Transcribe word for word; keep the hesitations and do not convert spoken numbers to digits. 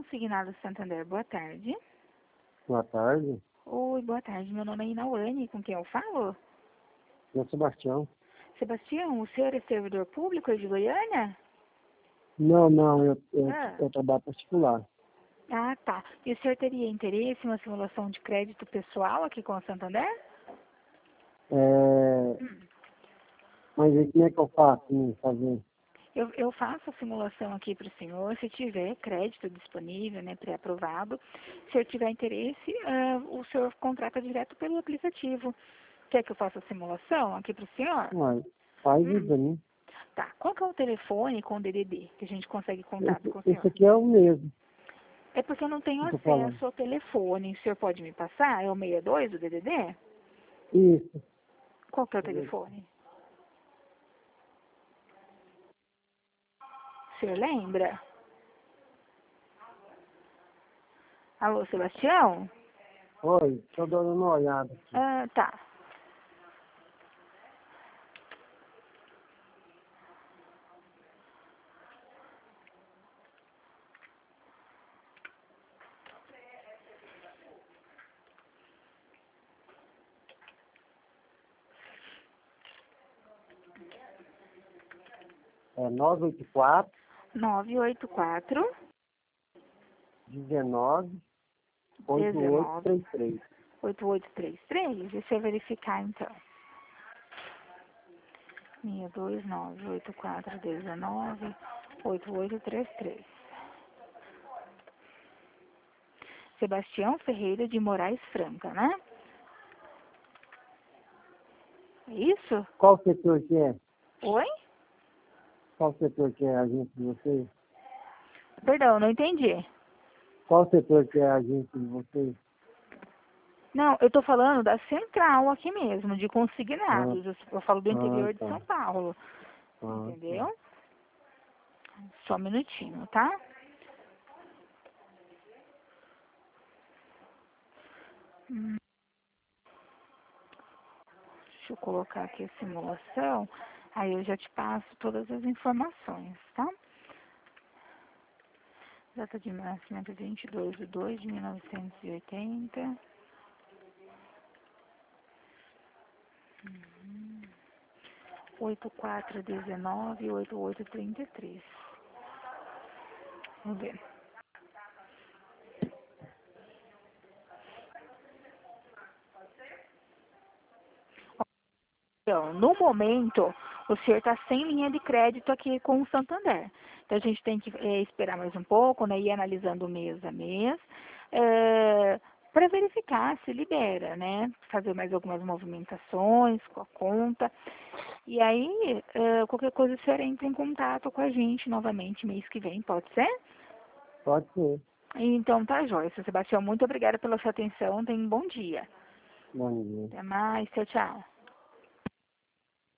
Consignado Santander, boa tarde. Boa tarde. Oi, boa tarde. Meu nome é Inawane, com quem eu falo? Eu sou Sebastião. Sebastião, o senhor é servidor público de Goiânia? Não, não, eu, eu, Ah. eu trabalho particular. Ah, tá. E o senhor teria interesse em uma simulação de crédito pessoal aqui com a Santander? É, Hum. mas aí como é que eu faço né, fazer? Eu, eu faço a simulação aqui para o senhor, se tiver crédito disponível, né, pré-aprovado. Se o senhor tiver interesse, ah, o senhor contrata direto pelo aplicativo. Quer que eu faça a simulação aqui para o senhor? Uai, faz Hum. isso pra mim. Tá. Qual que é o telefone com o D D D que a gente consegue contato Esse, com o senhor? esse aqui é o mesmo É porque eu não tenho que eu tô falando. acesso ao telefone. O senhor pode me passar? É o sessenta e dois do D D D? Isso. Qual que é o telefone? O senhor lembra? Alô, Sebastião? Oi, tô dando uma olhada aqui. Ah, tá. É nove oito quatro, nove oito quatro, dezenove, oito oito dezenove, três três. oito oito três três. Deixa eu verificar então. seis dois nove oito quatro um nove, oito oito três três. Sebastião Ferreira de Moraes Franca, né? É isso? Qual setor que é? Oi? Qual setor que é a agência de vocês? Perdão, não entendi. Qual setor que é a agência de vocês? Não, eu tô falando da central aqui mesmo, de Ah, consignados. Eu, eu falo do ah, interior de tá. São Paulo. Ah, tá. Entendeu? Só um minutinho, tá? Hum, deixa eu colocar aqui a simulação. Aí eu já te passo todas as informações, tá? Data de nascimento vinte e dois de dois de mil novecentos e oitenta. Uhum. oito quatro um nove, oito oito três três. Vamos ver. Então, no momento, o senhor está sem linha de crédito aqui com o Santander. Então, a gente tem que é, esperar mais um pouco, né, ir analisando mês a mês, é, para verificar se libera, né? Fazer mais algumas movimentações com a conta. E aí, é, qualquer coisa, o senhor entra em contato com a gente novamente mês que vem, pode ser? Pode ser. Então, tá, joia. Seu Sebastião, muito obrigada pela sua atenção. Tenha um bom dia. Bom dia. Até mais. Tchau, tchau.